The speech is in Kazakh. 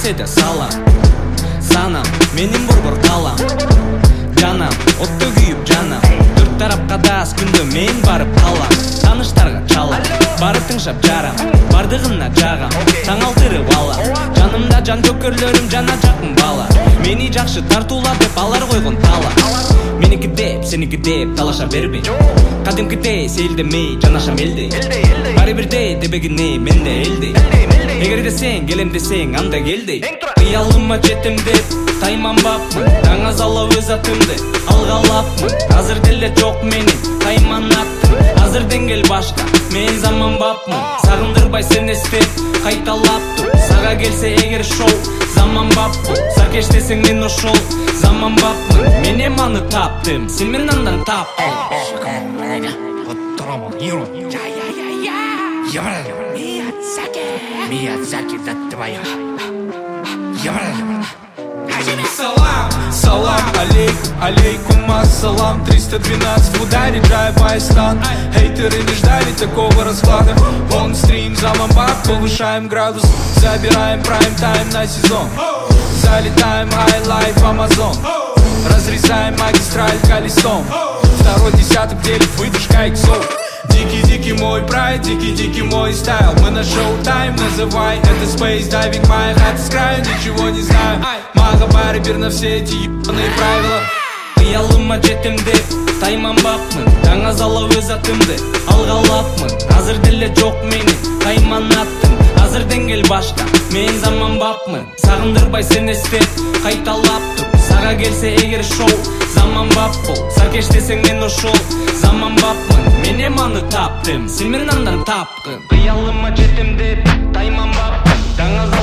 де салам. Санам, менин борбор қалам. Жанам, отто күйіп жанам. Төрт тарапқа дас күнді мен барып қалам. Таныштарға чалам, барып тыңшап жарам. Бардығына жағам, таң алтырып алам. Жанымда жан көкөрлөрүм жана жақын бала. Мени жақшы тартула деп алар койгон тала. Меники деп, сеники деп талаша бербей. Кадимкидей сейилдемей жанашам элдей. Баары бирдей дебегине менде элдей. Эгер десең келем десең анда келдей. Кыялыма жетем деп тайманбапмын. Таң азалы өз атымды алгалапмын. Азыр деле жок менин кайманаттым. Азыр деңгел башка мен заманбапмын. Сагындырбай сен эстеп кайталаптым. Сага келсе эгер шоу заманбаппын. Сакеш десең мен ошол заманбапмын. Мен аны таптым, сен мен андан таптың. Миядзаки да твоя. Салам, салам алейкум, алейкум ассалам. 312 в ударе, drive айстан. Хейтеры не ждали такого расклада. Вон стрим, заманбап, повышаем градус. Забираем прайм-тайм на сезон. Залетаем хайлайт в Амазон. Разрезаем магистраль колесом. Второй десяток делит выдержка иксов. Дикий-дикий мой прайд, дикий-дикий мой стайл. Мы на шоу-тайм, называй это space diving. Моя хата с краю, ничего не знаю. Мага барибер на все эти ебаные правила. Кыялыма жетем деп тайманбапмын. Таң азалы өз атымды алгалапмын. Азыр деле жок менин кайманаттым. Азыр деңгел башка мен заманбапмын. Сагындырбай сен эстеп кайталаптым. Сага келсе эгер шоу заманбаппын. Сакеш десең мен ошол заманбапмын. Мен аны таптым, сен мен андан тапкын. Кыялыма жетем деп тайманбапмын.